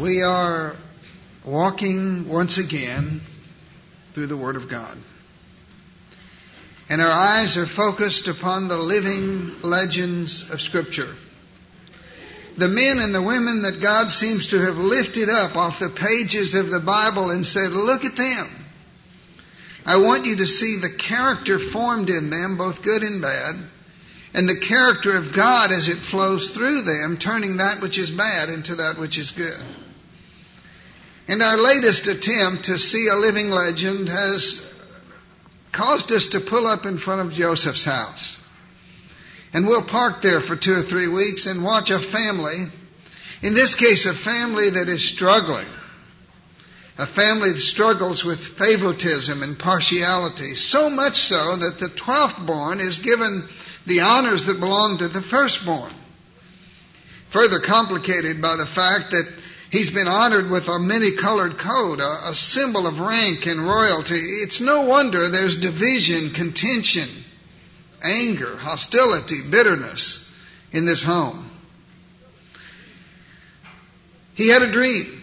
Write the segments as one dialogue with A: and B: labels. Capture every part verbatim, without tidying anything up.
A: We are walking once again through the Word of God. And our eyes are focused upon the living legends of Scripture. The men and the women that God seems to have lifted up off the pages of the Bible and said, look at them. I want you to see the character formed in them, both good and bad, and the character of God as it flows through them, turning that which is bad into that which is good. And our latest attempt to see a living legend has caused us to pull up in front of Joseph's house. And we'll park there for two or three weeks and watch a family, in this case a family that is struggling. A family that struggles with favoritism and partiality, so much so that the twelfth born is given the honors that belong to the firstborn. Further complicated by the fact that he's been honored with a many-colored coat, a, a symbol of rank and royalty. It's no wonder there's division, contention, anger, hostility, bitterness in this home. He had a dream.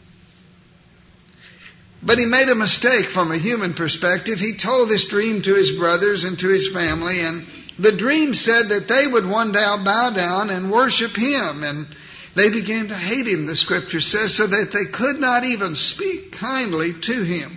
A: But he made a mistake from a human perspective. He told this dream to his brothers and to his family, and the dream said that they would one day bow down and worship him, and they began to hate him, the Scripture says, so that they could not even speak kindly to him.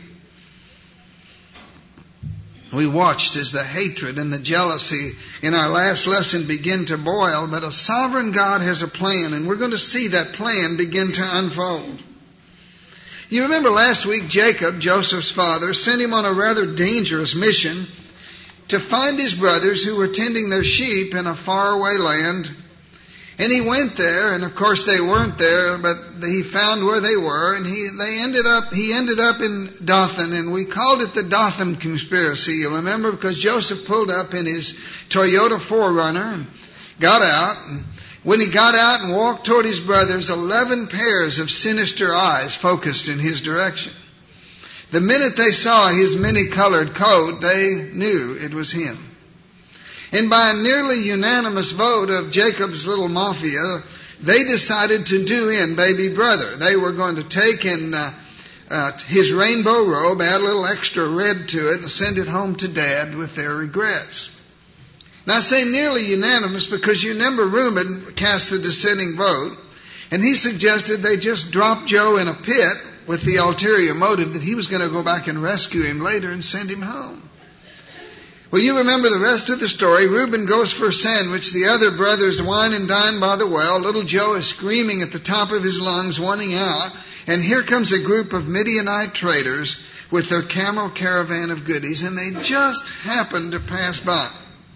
A: We watched as the hatred and the jealousy in our last lesson begin to boil, but a sovereign God has a plan, and we're going to see that plan begin to unfold. You remember last week Jacob, Joseph's father, sent him on a rather dangerous mission to find his brothers who were tending their sheep in a faraway land. And he went there, and of course they weren't there, but he found where they were, and he they ended up he ended up in Dothan, and we called it the Dothan conspiracy. You'll remember, because Joseph pulled up in his Toyota four runner and got out, and when he got out and walked toward his brothers, eleven pairs of sinister eyes focused in his direction. The minute they saw his many-colored coat, they knew it was him. And by a nearly unanimous vote of Jacob's little mafia, they decided to do in baby brother. They were going to take in uh, uh, his rainbow robe, add a little extra red to it, and send it home to Dad with their regrets. Now I say nearly unanimous because you remember Reuben cast the dissenting vote, and he suggested they just drop Joe in a pit with the ulterior motive that he was going to go back and rescue him later and send him home. Well, you remember the rest of the story. Reuben goes for a sandwich. The other brothers wine and dine by the well. Little Joe is screaming at the top of his lungs, wanting out. And here comes a group of Midianite traders with their camel caravan of goodies, and they just happen to pass by.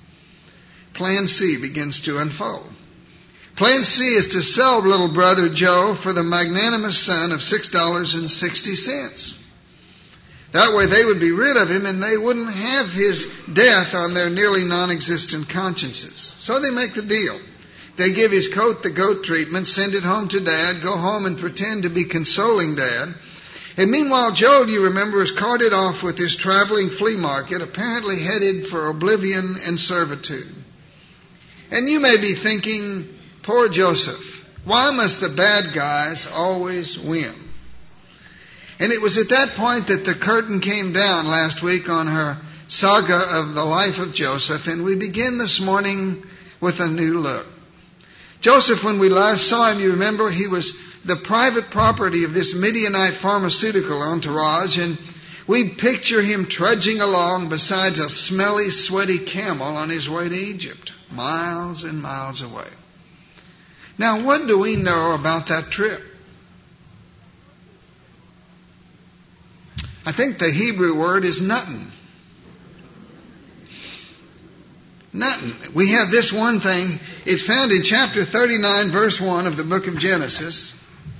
A: Plan C begins to unfold. Plan C is to sell little brother Joe for the magnanimous sum of six dollars and sixty cents. That way they would be rid of him and they wouldn't have his death on their nearly non-existent consciences. So they make the deal. They give his coat the goat treatment, send it home to Dad, go home and pretend to be consoling Dad. And meanwhile, Joe, you remember, is carted off with his traveling flea market, apparently headed for oblivion and servitude. And you may be thinking, poor Joseph, why must the bad guys always win? And it was at that point that the curtain came down last week on her saga of the life of Joseph, and we begin this morning with a new look. Joseph, when we last saw him, you remember, he was the private property of this Midianite pharmaceutical entourage, and we picture him trudging along beside a smelly, sweaty camel on his way to Egypt, miles and miles away. Now, what do we know about that trip? I think the Hebrew word is nothing. Nothing. We have this one thing. It's found in chapter thirty-nine, verse one of the book of Genesis.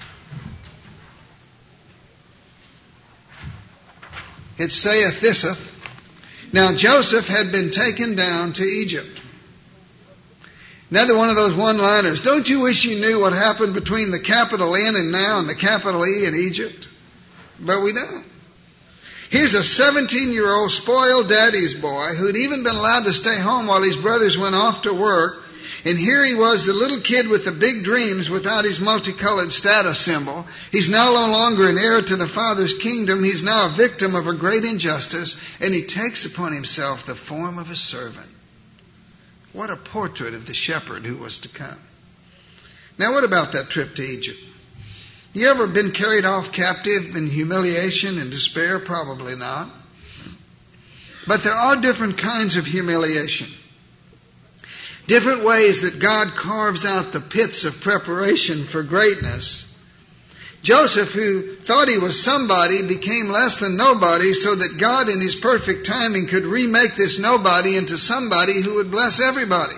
A: It saith thiseth, now Joseph had been taken down to Egypt. Another one of those one-liners. Don't you wish you knew what happened between the capital N and now and the capital E in Egypt? But we don't. Here's a seventeen-year-old spoiled daddy's boy who'd even been allowed to stay home while his brothers went off to work, And here he was, the little kid with the big dreams without his multicolored status symbol. He's now no longer an heir to the Father's kingdom. He's now a victim of a great injustice, and he takes upon himself the form of a servant. What a portrait of the shepherd who was to come. Now, what about that trip to Egypt? You ever been carried off captive in humiliation and despair? Probably not. But there are different kinds of humiliation. Different ways that God carves out the pits of preparation for greatness. Joseph, who thought he was somebody, became less than nobody so that God in His perfect timing could remake this nobody into somebody who would bless everybody.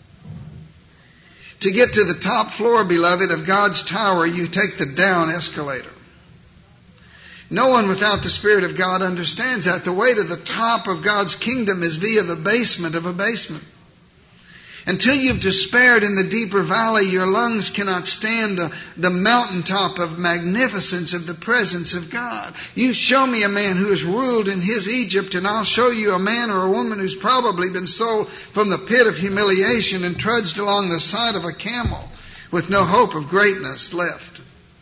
A: To get to the top floor, beloved, of God's tower, you take the down escalator. No one without the Spirit of God understands that. The way to the top of God's kingdom is via the basement of a basement. Until you've despaired in the deeper valley, your lungs cannot stand the, the mountaintop of magnificence of the presence of God. You show me a man who has ruled in his Egypt, and I'll show you a man or a woman who's probably been sold from the pit of humiliation and trudged along the side of a camel with no hope of greatness left.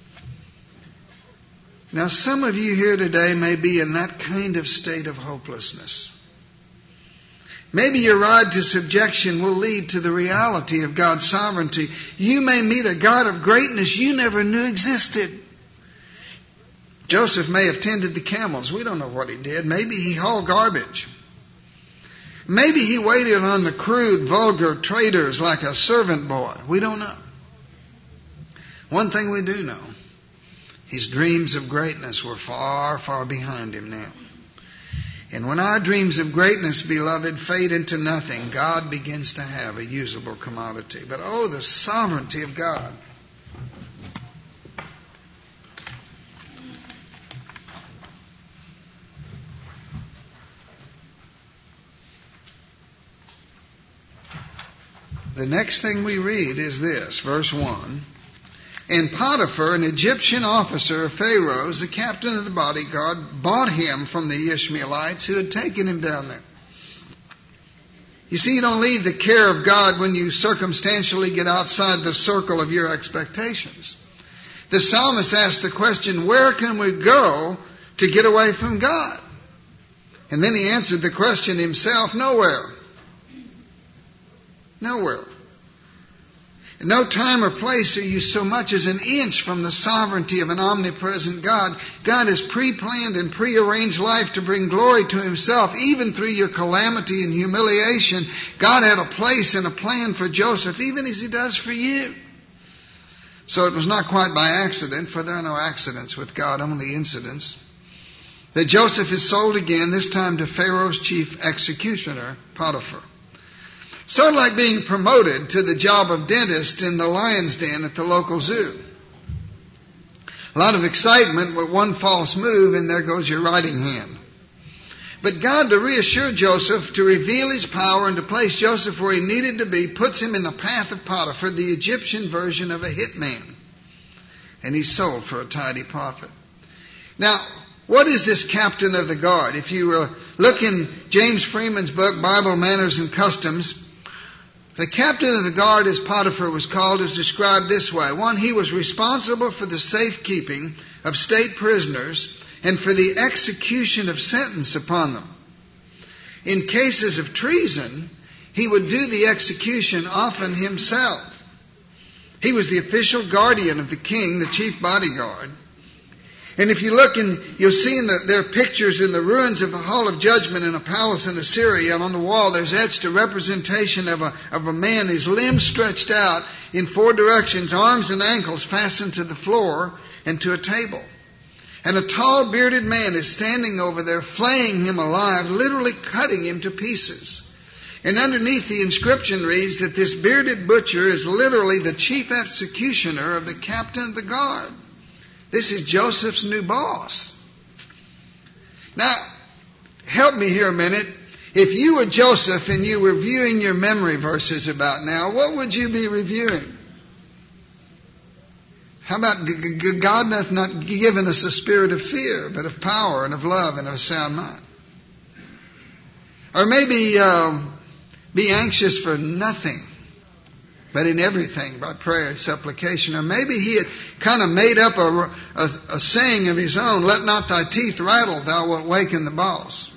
A: Now, some of you here today may be in that kind of state of hopelessness. Maybe your ride to subjection will lead to the reality of God's sovereignty. You may meet a God of greatness you never knew existed. Joseph may have tended the camels. We don't know what he did. Maybe he hauled garbage. Maybe he waited on the crude, vulgar traders like a servant boy. We don't know. One thing we do know, his dreams of greatness were far, far behind him now. And when our dreams of greatness, beloved, fade into nothing, God begins to have a usable commodity. But oh, the sovereignty of God. The next thing we read is this, verse one. And Potiphar, an Egyptian officer of Pharaoh's, the captain of the bodyguard, bought him from the Ishmaelites who had taken him down there. You see, you don't leave the care of God when you circumstantially get outside the circle of your expectations. The psalmist asked the question, where can we go to get away from God? And then he answered the question himself, nowhere. Nowhere. In no time or place are you so much as an inch from the sovereignty of an omnipresent God. God has pre-planned and pre-arranged life to bring glory to Himself, even through your calamity and humiliation. God had a place and a plan for Joseph, even as He does for you. So it was not quite by accident, for there are no accidents with God, only incidents, that Joseph is sold again, this time to Pharaoh's chief executioner, Potiphar. Sort of like being promoted to the job of dentist in the lion's den at the local zoo. A lot of excitement with one false move, and there goes your writing hand. But God, to reassure Joseph, to reveal His power and to place Joseph where he needed to be, puts him in the path of Potiphar, the Egyptian version of a hitman. And he's sold for a tidy profit. Now, what is this captain of the guard? If you uh, look in James Freeman's book, Bible Manners and Customs, the captain of the guard, as Potiphar was called, is described this way. One, he was responsible for the safekeeping of state prisoners and for the execution of sentence upon them. In cases of treason, he would do the execution often himself. He was the official guardian of the king, the chief bodyguard. And if you look, and you'll see in the, there are pictures in the ruins of the Hall of Judgment in a palace in Assyria, and on the wall there's etched a representation of a, of a man, his limbs stretched out in four directions, arms and ankles fastened to the floor and to a table. And a tall bearded man is standing over there, flaying him alive, literally cutting him to pieces. And underneath the inscription reads that this bearded butcher is literally the chief executioner of the captain of the guard. This is Joseph's new boss. Now, help me here a minute. If you were Joseph and you were reviewing your memory verses about now, what would you be reviewing? How about God hath not given us a spirit of fear, but of power and of love and of a sound mind? Or maybe uh, be anxious for nothing, but in everything by prayer and supplication. Or maybe he had kind of made up a, a, a saying of his own, let not thy teeth rattle, thou wilt waken the boss.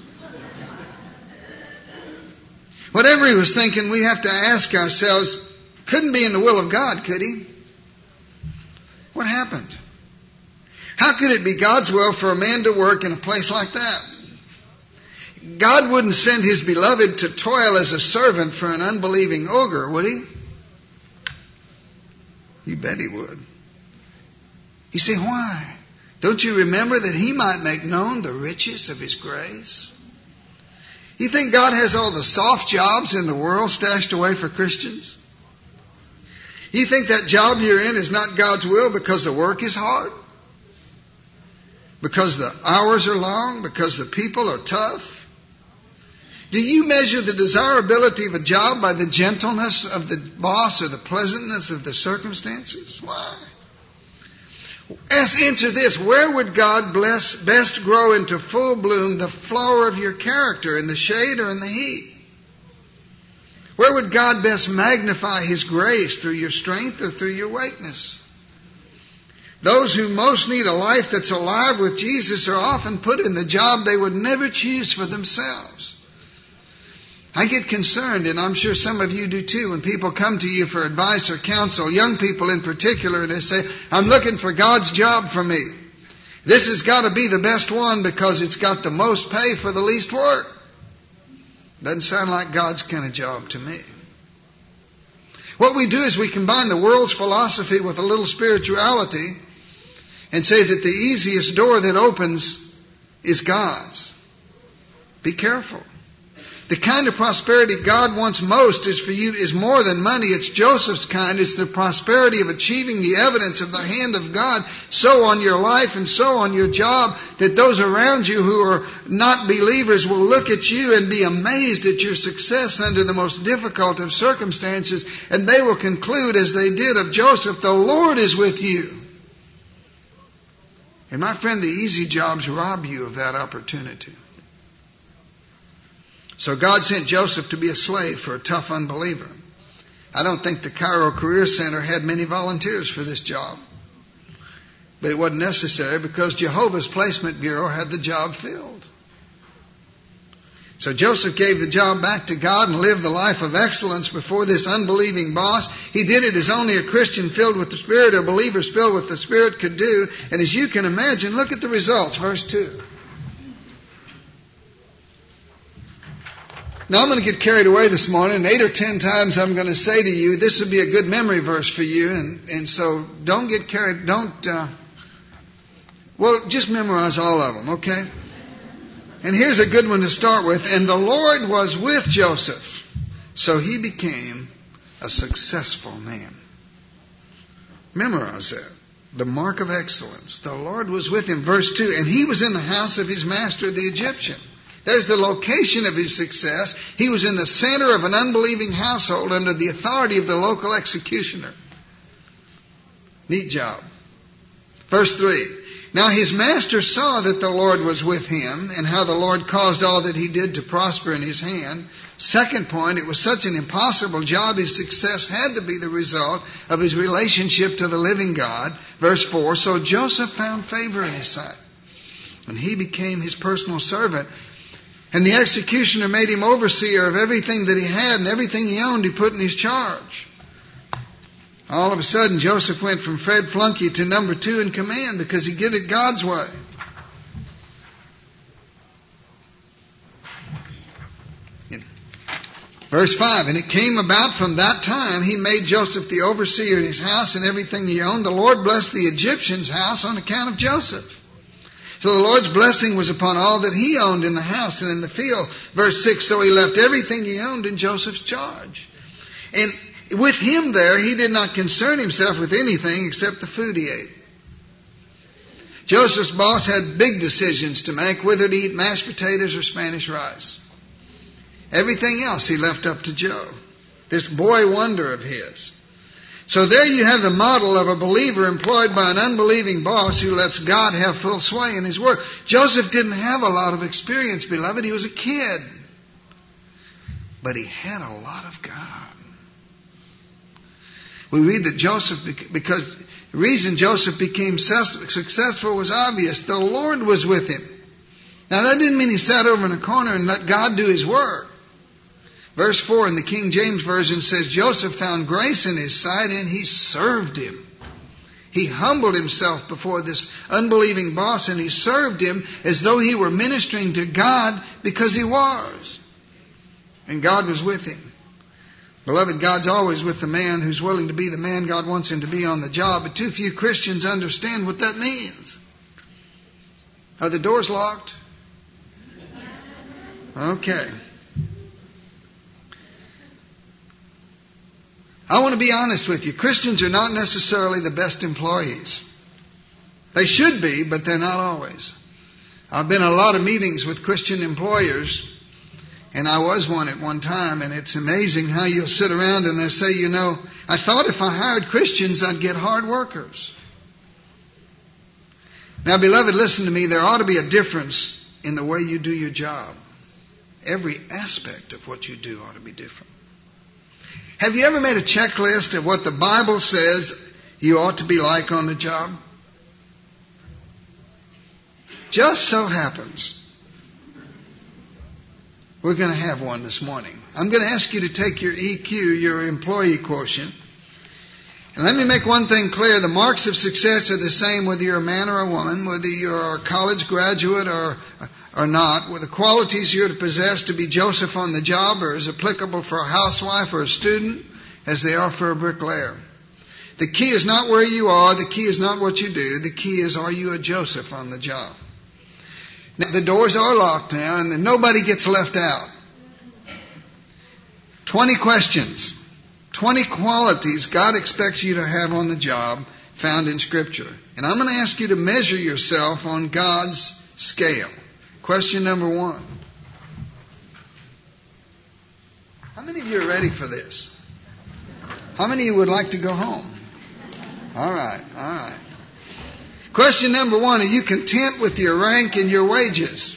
A: Whatever he was thinking, we have to ask ourselves, couldn't be in the will of God, could he? What happened? How could it be God's will for a man to work in a place like that? God wouldn't send His beloved to toil as a servant for an unbelieving ogre, would He? You bet He would. You say, why? Don't you remember that He might make known the riches of His grace? You think God has all the soft jobs in the world stashed away for Christians? You think that job you're in is not God's will because the work is hard? Because the hours are long? Because the people are tough? Do you measure the desirability of a job by the gentleness of the boss or the pleasantness of the circumstances? Why? Ask, answer this. Where would God bless, best grow into full bloom the flower of your character, in the shade or in the heat? Where would God best magnify His grace, through your strength or through your weakness? Those who most need a life that's alive with Jesus are often put in the job they would never choose for themselves. I get concerned, and I'm sure some of you do too, when people come to you for advice or counsel, young people in particular, and they say, I'm looking for God's job for me. This has got to be the best one because it's got the most pay for the least work. Doesn't sound like God's kind of job to me. What we do is we combine the world's philosophy with a little spirituality and say that the easiest door that opens is God's. Be careful. The kind of prosperity God wants most is for you, is more than money. It's Joseph's kind. It's the prosperity of achieving the evidence of the hand of God so on your life and so on your job that those around you who are not believers will look at you and be amazed at your success under the most difficult of circumstances, and they will conclude, as they did of Joseph, the Lord is with you. And my friend, the easy jobs rob you of that opportunity. So God sent Joseph to be a slave for a tough unbeliever. I don't think the Cairo Career Center had many volunteers for this job. But it wasn't necessary because Jehovah's Placement Bureau had the job filled. So Joseph gave the job back to God and lived the life of excellence before this unbelieving boss. He did it as only a Christian filled with the Spirit or believers filled with the Spirit could do. And as you can imagine, look at the results. Verse two. Now I'm going to get carried away this morning, and eight or ten times I'm going to say to you, this would be a good memory verse for you, and, and so don't get carried, don't, uh, well, just memorize all of them, okay? And here's a good one to start with. And the Lord was with Joseph, so he became a successful man. Memorize that. The mark of excellence. The Lord was with him. Verse two, and he was in the house of his master, the Egyptian. There's the location of his success. He was in the center of an unbelieving household under the authority of the local executioner. Neat job. Verse three. Now his master saw that the Lord was with him and how the Lord caused all that he did to prosper in his hand. Second point, it was such an impossible job, his success had to be the result of his relationship to the living God. Verse four. So Joseph found favor in his sight, and he became his personal servant. And the executioner made him overseer of everything that he had, and everything he owned he put in his charge. All of a sudden, Joseph went from Fred Flunky to number two in command because he did it God's way. Verse five, and it came about from that time he made Joseph the overseer in his house and everything he owned. The Lord blessed the Egyptian's house on account of Joseph. So the Lord's blessing was upon all that he owned in the house and in the field. Verse six, so he left everything he owned in Joseph's charge. And with him there, he did not concern himself with anything except the food he ate. Joseph's boss had big decisions to make, whether to eat mashed potatoes or Spanish rice. Everything else he left up to Joe, this boy wonder of his. So there you have the model of a believer employed by an unbelieving boss who lets God have full sway in his work. Joseph didn't have a lot of experience, beloved. He was a kid. But he had a lot of God. We read that Joseph, because the reason Joseph became successful was obvious. The Lord was with him. Now that didn't mean he sat over in a corner and let God do His work. Verse four in the King James Version says, Joseph found grace in his sight and he served him. He humbled himself before this unbelieving boss and he served him as though he were ministering to God, because he was. And God was with him. Beloved, God's always with the man who's willing to be the man God wants him to be on the job. But too few Christians understand what that means. Are the doors locked? Okay. I want to be honest with you. Christians are not necessarily the best employees. They should be, but they're not always. I've been in a lot of meetings with Christian employers, and I was one at one time, and it's amazing how you'll sit around and they'll say, you know, I thought if I hired Christians, I'd get hard workers. Now, beloved, listen to me. There ought to be a difference in the way you do your job. Every aspect of what you do ought to be different. Have you ever made a checklist of what the Bible says you ought to be like on the job? Just so happens we're going to have one this morning. I'm going to ask you to take your E Q, your employee quotient. And let me make one thing clear. The marks of success are the same whether you're a man or a woman, whether you're a college graduate or or not. With the qualities you're to possess to be Joseph on the job are as applicable for a housewife or a student as they are for a bricklayer. The key is not where you are. The key is not what you do. The key is, are you a Joseph on the job? Now, the doors are locked now, and nobody gets left out. Twenty questions. Twenty qualities God expects you to have on the job found in Scripture. And I'm going to ask you to measure yourself on God's scale. Question number one. How many of you are ready for this? How many of you would like to go home? All right, all right. Question number one, are you content with your rank and your wages?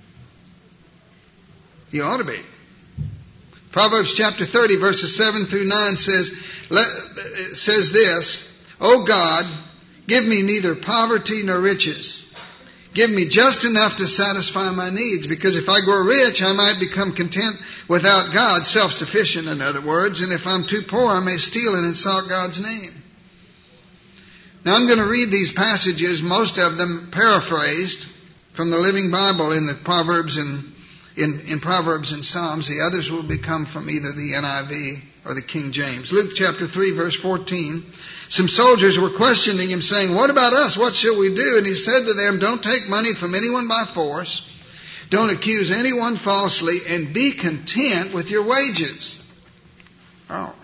A: You ought to be. Proverbs chapter thirty, verses seven through nine says, let, it says this, O God, give me neither poverty nor riches. Give me just enough to satisfy my needs, because if I grow rich, I might become content without God, self-sufficient in other words, and if I'm too poor, I may steal and insult God's name. Now I'm going to read these passages, most of them paraphrased from the Living Bible in the Proverbs and in, in Proverbs and Psalms. The others will become from either the N I V or the King James. Luke chapter three, verse fourteen. Some soldiers were questioning him, saying, what about us? What shall we do? And he said to them, don't take money from anyone by force. Don't accuse anyone falsely, and be content with your wages. Oh.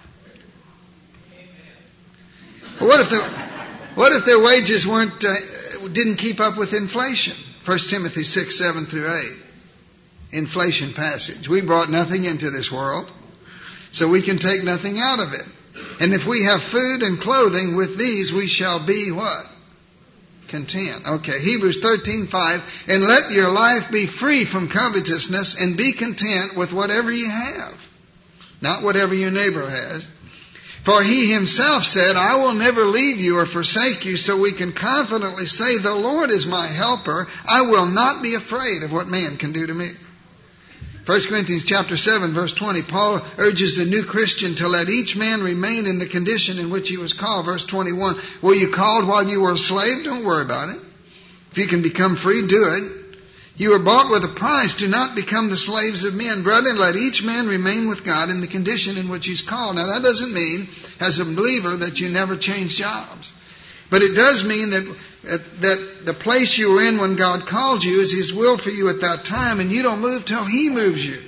A: Well, what if the, what if their wages weren't, uh, didn't keep up with inflation? First Timothy six, seven through eight. Inflation passage. We brought nothing into this world, so we can take nothing out of it. And if we have food and clothing, with these we shall be what? Content. Okay, Hebrews thirteen five. And let your life be free from covetousness, and be content with whatever you have. Not whatever your neighbor has. For he himself said, I will never leave you or forsake you, so we can confidently say, the Lord is my helper. I will not be afraid of what man can do to me. First Corinthians chapter seven, verse twenty, Paul urges the new Christian to let each man remain in the condition in which he was called. Verse twenty-one, were you called while you were a slave? Don't worry about it. If you can become free, do it. You were bought with a price. Do not become the slaves of men. Brethren, let each man remain with God in the condition in which he's called. Now that doesn't mean, as a believer, that you never change jobs. But it does mean that that the place you were in when God called you is His will for you at that time, and you don't move till He moves you.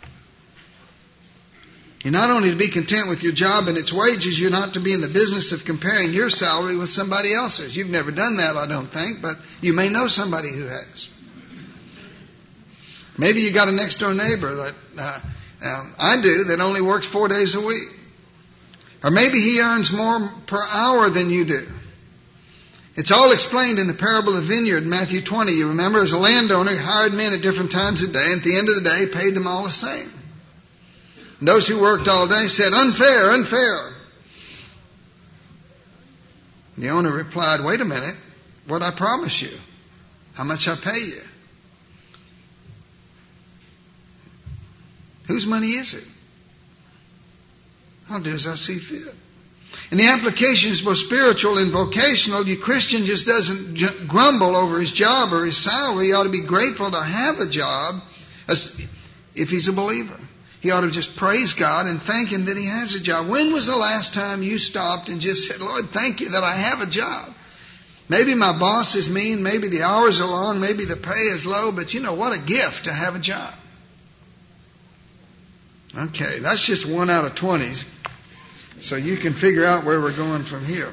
A: You're not only to be content with your job and its wages, you're not to be in the business of comparing your salary with somebody else's. You've never done that, I don't think, but you may know somebody who has. Maybe you got a next door neighbor that uh, uh, I do that only works four days a week. Or maybe he earns more per hour than you do. It's all explained in the parable of the vineyard in Matthew twenty. You remember, as a landowner, he hired men at different times of day, and at the end of the day, paid them all the same. And those who worked all day said, unfair, unfair. The owner replied, wait a minute, what'd I promise you? How much I pay you? Whose money is it? I'll do as I see fit. And the application is both spiritual and vocational. You Christian just doesn't j- grumble over his job or his salary. He ought to be grateful to have a job as, if he's a believer. He ought to just praise God and thank Him that he has a job. When was the last time you stopped and just said, Lord, thank you that I have a job? Maybe my boss is mean, maybe the hours are long, maybe the pay is low, but you know, what a gift to have a job. Okay, that's just one out of twenties. So you can figure out where we're going from here.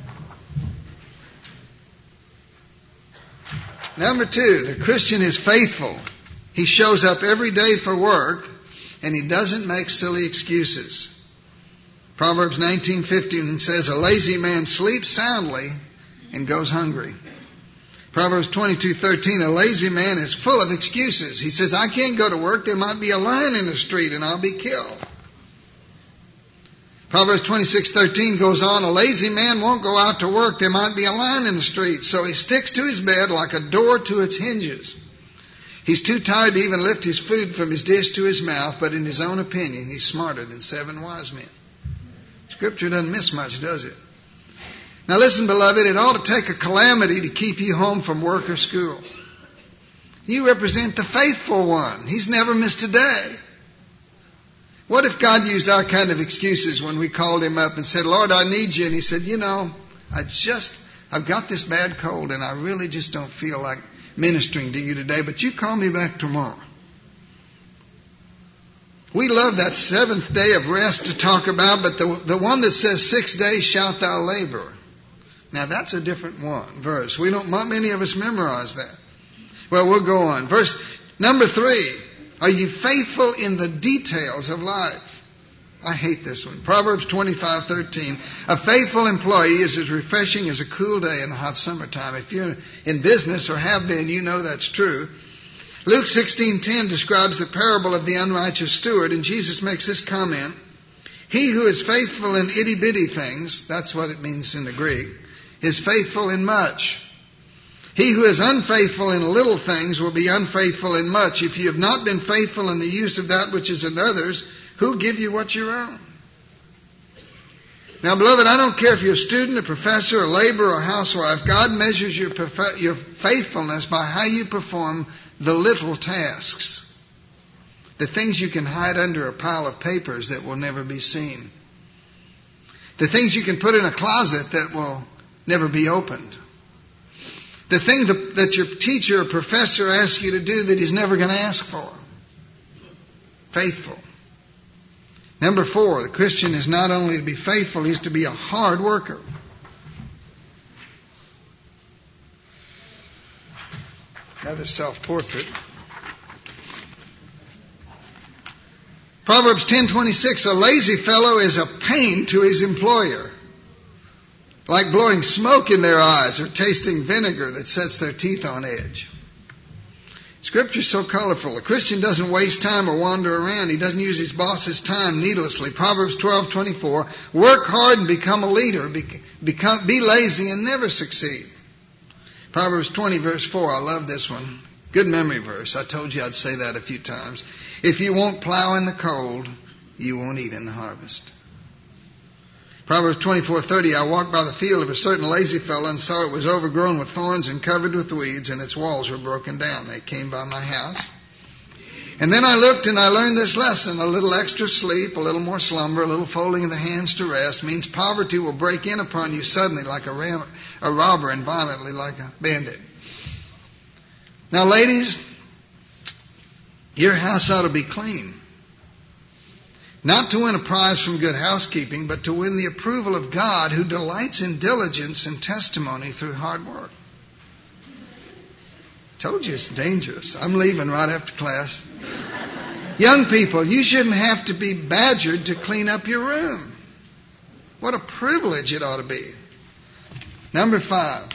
A: Number two, the Christian is faithful. He shows up every day for work, and he doesn't make silly excuses. Proverbs nineteen fifteen says, a lazy man sleeps soundly and goes hungry. Proverbs twenty-two thirteen, a lazy man is full of excuses. He says, I can't go to work. There might be a lion in the street and I'll be killed. Proverbs twenty-six thirteen goes on, a lazy man won't go out to work. There might be a lion in the street. So he sticks to his bed like a door to its hinges. He's too tired to even lift his food from his dish to his mouth, but in his own opinion, he's smarter than seven wise men. Scripture doesn't miss much, does it? Now listen, beloved, it ought to take a calamity to keep you home from work or school. You represent the faithful one. He's never missed a day. What if God used our kind of excuses when we called Him up and said, Lord, I need you. And He said, you know, I just, I've got this bad cold and I really just don't feel like ministering to you today, but you call me back tomorrow. We love that seventh day of rest to talk about, but the, the one that says six days shalt thou labor. Now that's a different one, verse. We don't, not many of us memorize that. Well, we'll go on. Verse number three. Are you faithful in the details of life? I hate this one. Proverbs twenty-five thirteen. A faithful employee is as refreshing as a cool day in the hot summertime. If you're in business or have been, you know that's true. Luke sixteen ten describes the parable of the unrighteous steward, and Jesus makes this comment. He who is faithful in itty-bitty things, that's what it means in the Greek, is faithful in much. He who is unfaithful in little things will be unfaithful in much. If you have not been faithful in the use of that which is another's, who'll give you what you own? Now, beloved, I don't care if you're a student, a professor, a laborer, or a housewife. God measures your, perfe- your faithfulness by how you perform the little tasks. The things you can hide under a pile of papers that will never be seen. The things you can put in a closet that will never be opened. The thing that, that your teacher or professor asks you to do that he's never going to ask for. Faithful. Number four, the Christian is not only to be faithful, he's to be a hard worker. Another self-portrait. Proverbs ten twenty-six, a lazy fellow is a pain to his employer, like blowing smoke in their eyes or tasting vinegar that sets their teeth on edge. Scripture's so colorful. A Christian doesn't waste time or wander around. He doesn't use his boss's time needlessly. Proverbs twelve twenty-four, work hard and become a leader. Be, become, be lazy and never succeed. Proverbs twenty verse four, I love this one. Good memory verse. I told you I'd say that a few times. If you won't plow in the cold, you won't eat in the harvest. Proverbs twenty-four thirty, I walked by the field of a certain lazy fellow and saw it was overgrown with thorns and covered with weeds, and its walls were broken down. They came by my house. And then I looked and I learned this lesson. A little extra sleep, a little more slumber, a little folding of the hands to rest means poverty will break in upon you suddenly like a, ram- a robber and violently like a bandit. Now, ladies, your house ought to be clean. Not to win a prize from good housekeeping, but to win the approval of God who delights in diligence and testimony through hard work. Told you it's dangerous. I'm leaving right after class. Young people, you shouldn't have to be badgered to clean up your room. What a privilege it ought to be. Number five.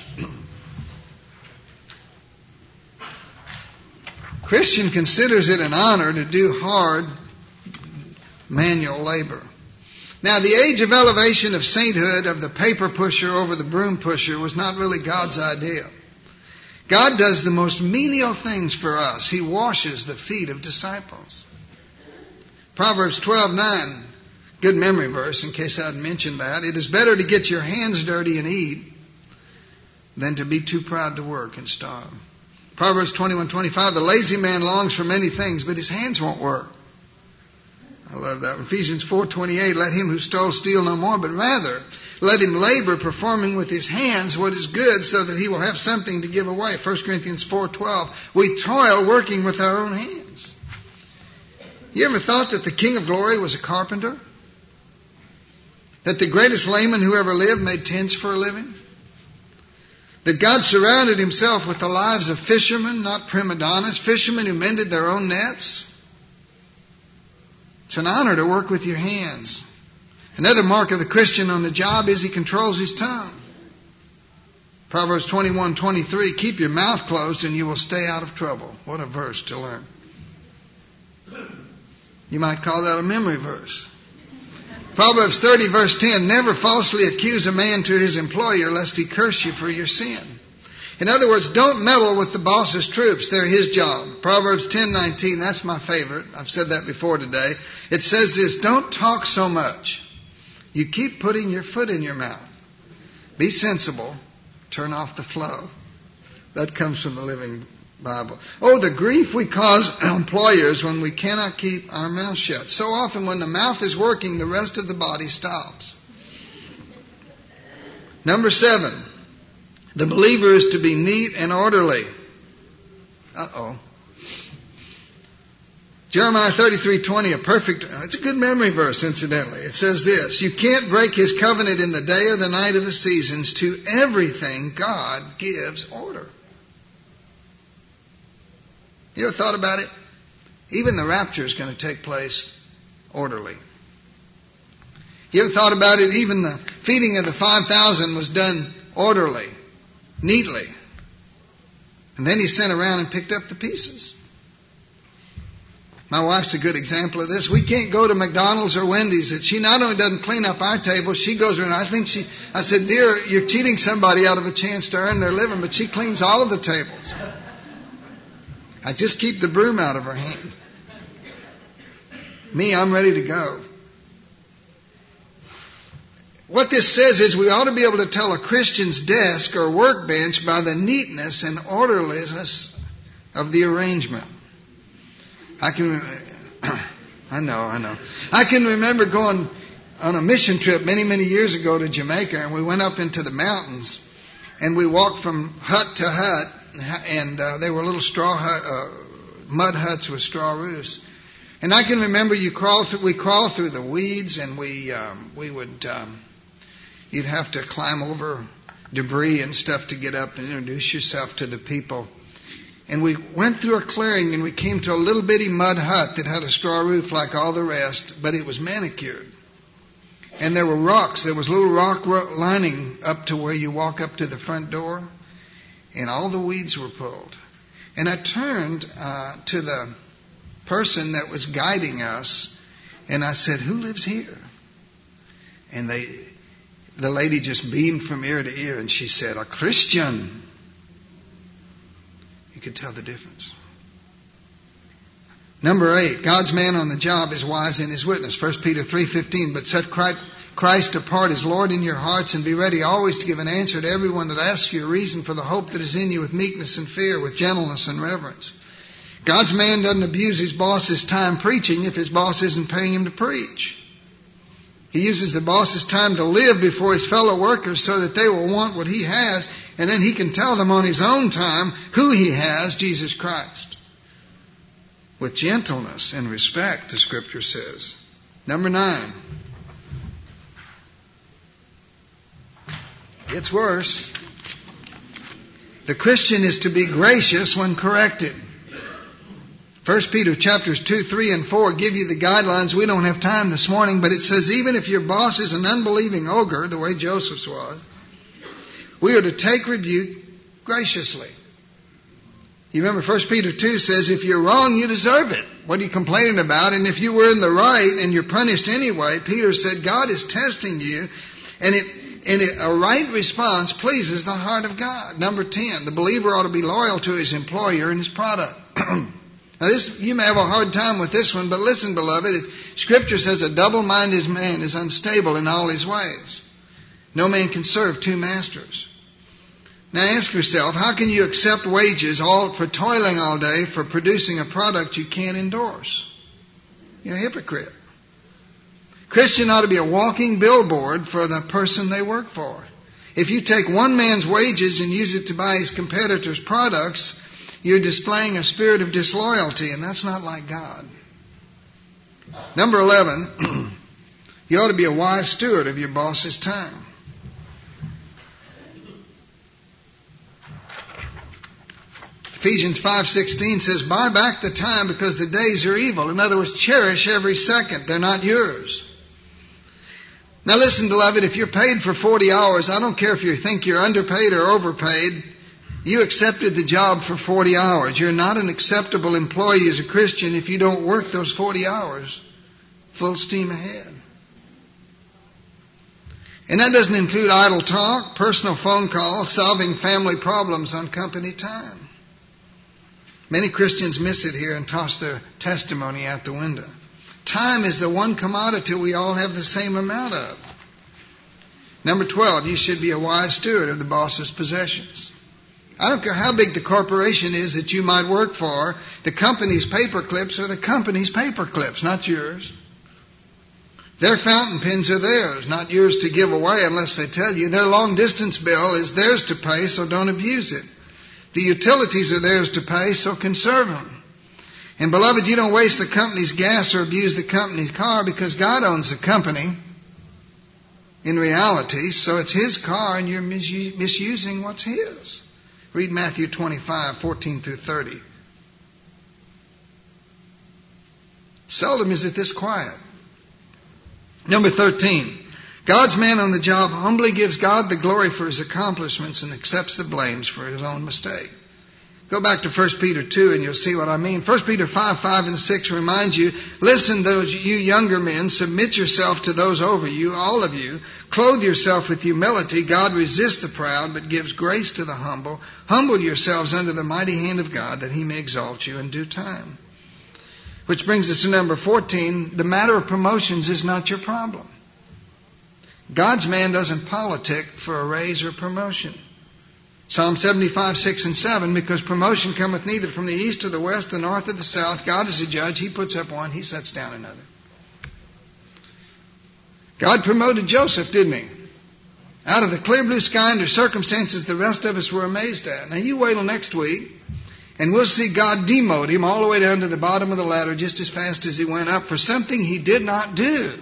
A: Christian considers it an honor to do hard manual labor. Now, the age of elevation of sainthood, of the paper pusher over the broom pusher, was not really God's idea. God does the most menial things for us. He washes the feet of disciples. Proverbs twelve nine, good memory verse in case I hadn't mentioned that. It is better to get your hands dirty and eat than to be too proud to work and starve. Proverbs twenty-one twenty-five, the lazy man longs for many things, but his hands won't work. I love that. Ephesians four twenty-eight, let him who stole steal no more, but rather let him labor, performing with his hands what is good, so that he will have something to give away. First Corinthians four twelve, we toil working with our own hands. You ever thought that the King of Glory was a carpenter? That the greatest layman who ever lived made tents for a living? That God surrounded himself with the lives of fishermen, not prima donnas, fishermen who mended their own nets? It's an honor to work with your hands. Another mark of the Christian on the job is he controls his tongue. Proverbs twenty-one twenty-three, keep your mouth closed and you will stay out of trouble. What a verse to learn. You might call that a memory verse. Proverbs thirty verse ten, never falsely accuse a man to his employer lest he curse you for your sin. In other words, don't meddle with the boss's troops. They're his job. Proverbs ten nineteen, that's my favorite. I've said that before today. It says this, don't talk so much. You keep putting your foot in your mouth. Be sensible. Turn off the flow. That comes from the Living Bible. Oh, the grief we cause employers when we cannot keep our mouth shut. So often when the mouth is working, the rest of the body stops. Number seven. The believer is to be neat and orderly. Uh-oh. Jeremiah thirty-three twenty, a perfect, it's a good memory verse, incidentally. It says this, you can't break his covenant in the day or the night of the seasons. To everything God gives order. You ever thought about it? Even the rapture is going to take place orderly. You ever thought about it? Even the feeding of the five thousand was done orderly. Neatly. And then he sent around and picked up the pieces. My wife's a good example of this. We can't go to McDonald's or Wendy's. That she not only doesn't clean up our table, she goes around. I think she, I said, dear, you're cheating somebody out of a chance to earn their living, but she cleans all of the tables. I just keep the broom out of her hand. Me, I'm ready to go. What this says is we ought to be able to tell a Christian's desk or workbench by the neatness and orderliness of the arrangement. I can, I know, I know. I can remember going on a mission trip many, many years ago to Jamaica, and we went up into the mountains, and we walked from hut to hut, and uh, they were little straw hut, uh, mud huts with straw roofs. And I can remember you crawl through, we crawled through the weeds, and we um, we would. Um, You'd have to climb over debris and stuff to get up and introduce yourself to the people. And we went through a clearing and we came to a little bitty mud hut that had a straw roof like all the rest, but it was manicured. And there were rocks. There was a little rock lining up to where you walk up to the front door. And all the weeds were pulled. And I turned uh, to the person that was guiding us and I said, who lives here? And they... The lady just beamed from ear to ear and she said, a Christian. You could tell the difference. Number eight, God's man on the job is wise in his witness. First Peter three fifteen, but set Christ apart as Lord in your hearts and be ready always to give an answer to everyone that asks you a reason for the hope that is in you with meekness and fear, with gentleness and reverence. God's man doesn't abuse his boss's time preaching if his boss isn't paying him to preach. He uses the boss's time to live before his fellow workers so that they will want what he has, and then he can tell them on his own time who he has, Jesus Christ. With gentleness and respect, the Scripture says. Number nine. It's worse. The Christian is to be gracious when corrected. First Peter chapters two, three, and four give you the guidelines. We don't have time this morning, but it says even if your boss is an unbelieving ogre, the way Joseph's was, we are to take rebuke graciously. You remember First Peter two says, if you're wrong, you deserve it. What are you complaining about? And if you were in the right and you're punished anyway, Peter said, God is testing you, and it, and it, a right response pleases the heart of God. Number ten, the believer ought to be loyal to his employer and his product. Now this, you may have a hard time with this one, but listen, beloved, it, Scripture says a double-minded man is unstable in all his ways. No man can serve two masters. Now ask yourself, how can you accept wages all for toiling all day for producing a product you can't endorse? You're a hypocrite. Christian ought to be a walking billboard for the person they work for. If you take one man's wages and use it to buy his competitor's products, you're displaying a spirit of disloyalty, and that's not like God. Number eleven, you ought to be a wise steward of your boss's time. Ephesians five sixteen says, buy back the time because the days are evil. In other words, cherish every second. They're not yours. Now listen, beloved, if you're paid for forty hours, I don't care if you think you're underpaid or overpaid, you accepted the job for forty hours. You're not an acceptable employee as a Christian if you don't work those forty hours full steam ahead. And that doesn't include idle talk, personal phone calls, solving family problems on company time. Many Christians miss it here and toss their testimony out the window. Time is the one commodity we all have the same amount of. Number twelve, you should be a wise steward of the boss's possessions. I don't care how big the corporation is that you might work for, the company's paper clips are the company's paper clips, not yours. Their fountain pens are theirs, not yours to give away unless they tell you. Their long distance bill is theirs to pay, so don't abuse it. The utilities are theirs to pay, so conserve them. And beloved, you don't waste the company's gas or abuse the company's car because God owns the company in reality, so it's His car and you're misu- misusing what's His. Read Matthew twenty-five, fourteen through thirty. Seldom is it this quiet. Number thirteen. God's man on the job humbly gives God the glory for his accomplishments and accepts the blames for his own mistake. Go back to First Peter two and you'll see what I mean. First Peter five, five and six reminds you, listen, those you younger men, submit yourself to those over you, all of you. Clothe yourself with humility. God resists the proud, but gives grace to the humble. Humble yourselves under the mighty hand of God, that He may exalt you in due time. Which brings us to number fourteen. The matter of promotions is not your problem. God's man doesn't politic for a raise or promotion. Psalm seventy-five, six and seven, because promotion cometh neither from the east or the west, the north or the south. God is a judge. He puts up one, He sets down another. God promoted Joseph, didn't He? Out of the clear blue sky under circumstances the rest of us were amazed at. Now you wait till next week, and we'll see God demote him all the way down to the bottom of the ladder just as fast as he went up for something he did not do.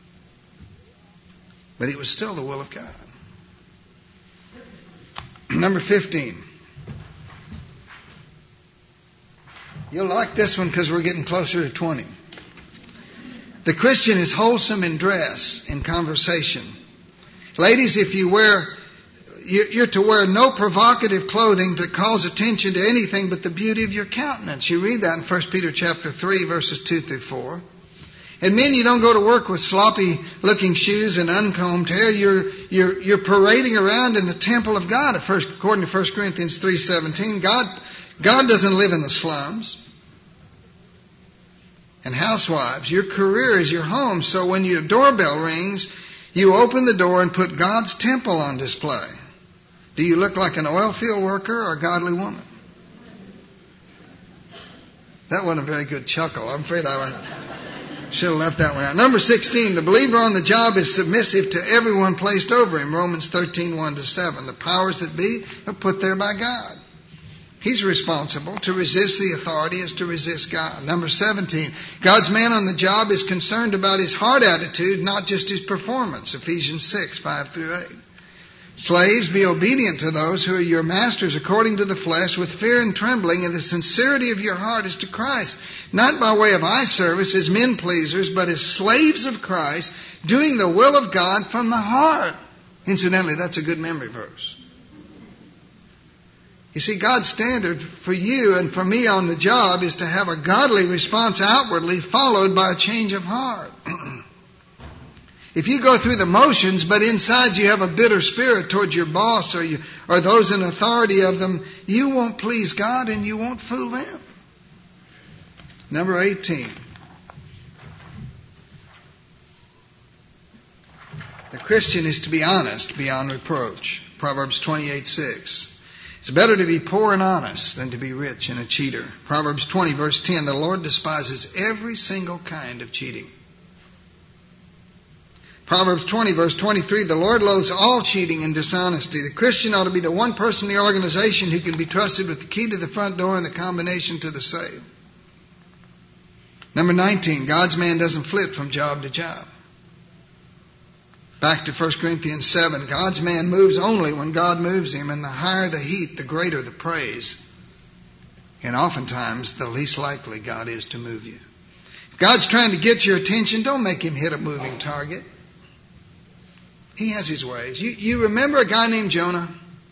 A: But it was still the will of God. Number fifteen. You'll like this one because we're getting closer to twenty. The Christian is wholesome in dress, in conversation. Ladies, if you wear, you're to wear no provocative clothing to cause attention to anything but the beauty of your countenance. You read that in First Peter chapter three, verses two through four. And men, you don't go to work with sloppy-looking shoes and uncombed hair. You're, you're, you're parading around in the temple of God. At first, according to First Corinthians three seventeen, God, God doesn't live in the slums. And housewives, your career is your home. So when your doorbell rings, you open the door and put God's temple on display. Do you look like an oil field worker or a godly woman? That wasn't a very good chuckle. I'm afraid I should have left that one out. Number sixteen, the believer on the job is submissive to everyone placed over him. Romans thirteen, one to seven. The powers that be are put there by God. He's responsible. To resist the authority is to resist God. Number seventeen, God's man on the job is concerned about his heart attitude, not just his performance. Ephesians six, five through eight. Slaves, be obedient to those who are your masters according to the flesh, with fear and trembling, and the sincerity of your heart is to Christ, not by way of eye service as men pleasers, but as slaves of Christ, doing the will of God from the heart. Incidentally, that's a good memory verse. You see, God's standard for you and for me on the job is to have a godly response outwardly followed by a change of heart. If you go through the motions, but inside you have a bitter spirit towards your boss or you, or those in authority of them, you won't please God and you won't fool them. Number eighteen. The Christian is to be honest beyond reproach. Proverbs twenty-eight six. It's better to be poor and honest than to be rich and a cheater. Proverbs twenty verse ten. The Lord despises every single kind of cheating. Proverbs twenty verse twenty-three. The Lord loathes all cheating and dishonesty. The Christian ought to be the one person in the organization who can be trusted with the key to the front door and the combination to the safe. Number nineteen. God's man doesn't flit from job to job. Back to First Corinthians seven. God's man moves only when God moves him, and the higher the heat, the greater the praise. And oftentimes, the least likely God is to move you. If God's trying to get your attention, don't make him hit a moving target. He has his ways. You, you remember a guy named Jonah?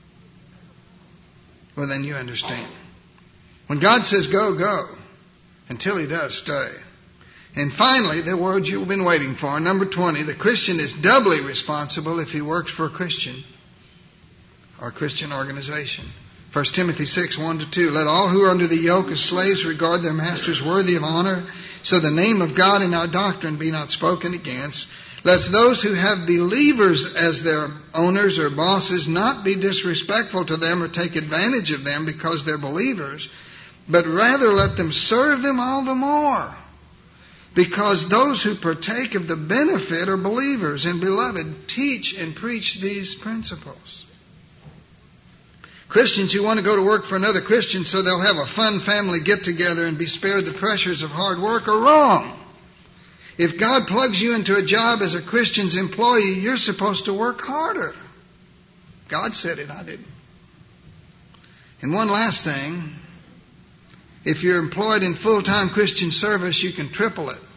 A: Well, then you understand. When God says go, go. Until he does, stay. And finally, the word you've been waiting for, number twenty, the Christian is doubly responsible if he works for a Christian or a Christian organization. First Timothy six, one to two. Let all who are under the yoke as slaves regard their masters worthy of honor, so the name of God and our doctrine be not spoken against. Let those who have believers as their owners or bosses not be disrespectful to them or take advantage of them because they're believers, but rather let them serve them all the more. Because those who partake of the benefit are believers. And beloved, teach and preach these principles. Christians who want to go to work for another Christian so they'll have a fun family get-together and be spared the pressures of hard work are wrong. If God plugs you into a job as a Christian's employee, you're supposed to work harder. God said it, I didn't. And one last thing. If you're employed in full-time Christian service, you can triple it.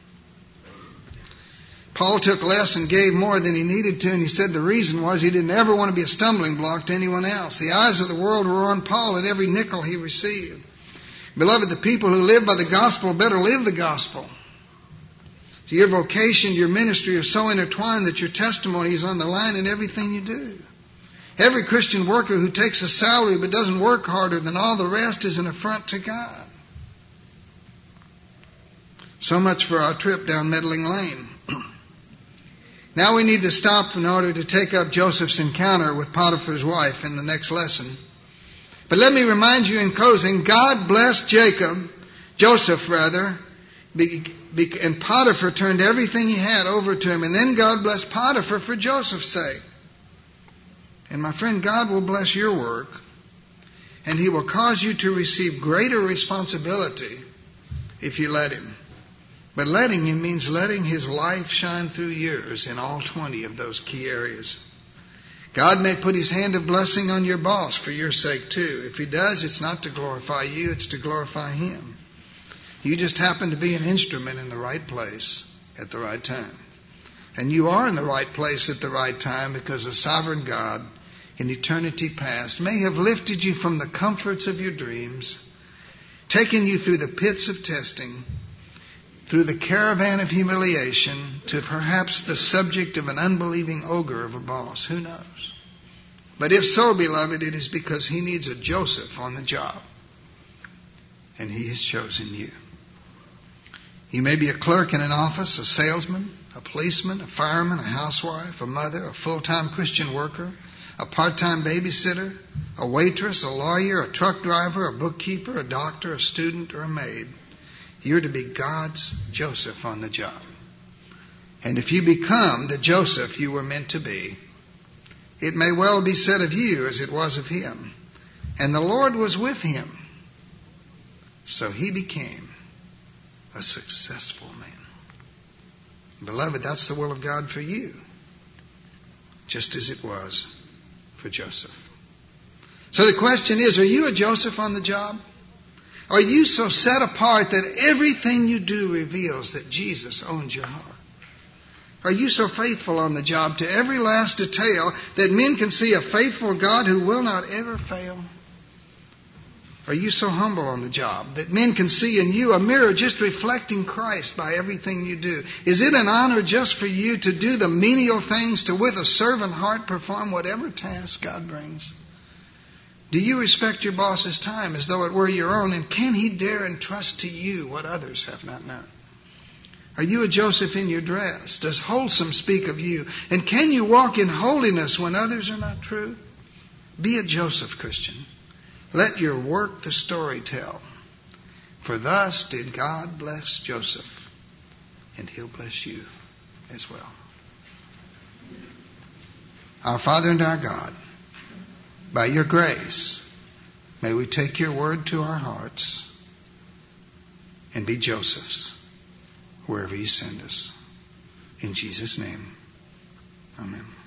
A: Paul took less and gave more than he needed to, and he said the reason was he didn't ever want to be a stumbling block to anyone else. The eyes of the world were on Paul and every nickel he received. Beloved, the people who live by the gospel better live the gospel. So your vocation, your ministry are so intertwined that your testimony is on the line in everything you do. Every Christian worker who takes a salary but doesn't work harder than all the rest is an affront to God. So much for our trip down Meddling Lane. Now we need to stop in order to take up Joseph's encounter with Potiphar's wife in the next lesson. But let me remind you in closing, God blessed Jacob, Joseph rather, and Potiphar turned everything he had over to him. And then God blessed Potiphar for Joseph's sake. And my friend, God will bless your work, and he will cause you to receive greater responsibility if you let him. But letting him means letting his life shine through yours in all twenty of those key areas. God may put his hand of blessing on your boss for your sake too. If he does, it's not to glorify you, it's to glorify him. You just happen to be an instrument in the right place at the right time. And you are in the right place at the right time because a sovereign God in eternity past may have lifted you from the comforts of your dreams, taken you through the pits of testing, through the caravan of humiliation, to perhaps the subject of an unbelieving ogre of a boss. Who knows? But if so, beloved, it is because he needs a Joseph on the job. And he has chosen you. You may be a clerk in an office, a salesman, a policeman, a fireman, a housewife, a mother, a full-time Christian worker, a part-time babysitter, a waitress, a lawyer, a truck driver, a bookkeeper, a doctor, a student, or a maid. You're to be God's Joseph on the job. And if you become the Joseph you were meant to be, it may well be said of you as it was of him. And the Lord was with him. So he became a successful man. Beloved, that's the will of God for you, just as it was for Joseph. So the question is, are you a Joseph on the job? Are you so set apart that everything you do reveals that Jesus owns your heart? Are you so faithful on the job to every last detail that men can see a faithful God who will not ever fail? Are you so humble on the job that men can see in you a mirror just reflecting Christ by everything you do? Is it an honor just for you to do the menial things, to with a servant heart perform whatever task God brings? Do you respect your boss's time as though it were your own? And can he dare entrust to you what others have not known? Are you a Joseph in your dress? Does wholesome speak of you? And can you walk in holiness when others are not true? Be a Joseph, Christian. Let your work the story tell. For thus did God bless Joseph, and he'll bless you as well. Our Father and our God, by your grace, may we take your word to our hearts and be Josephs wherever you send us. In Jesus' name, amen.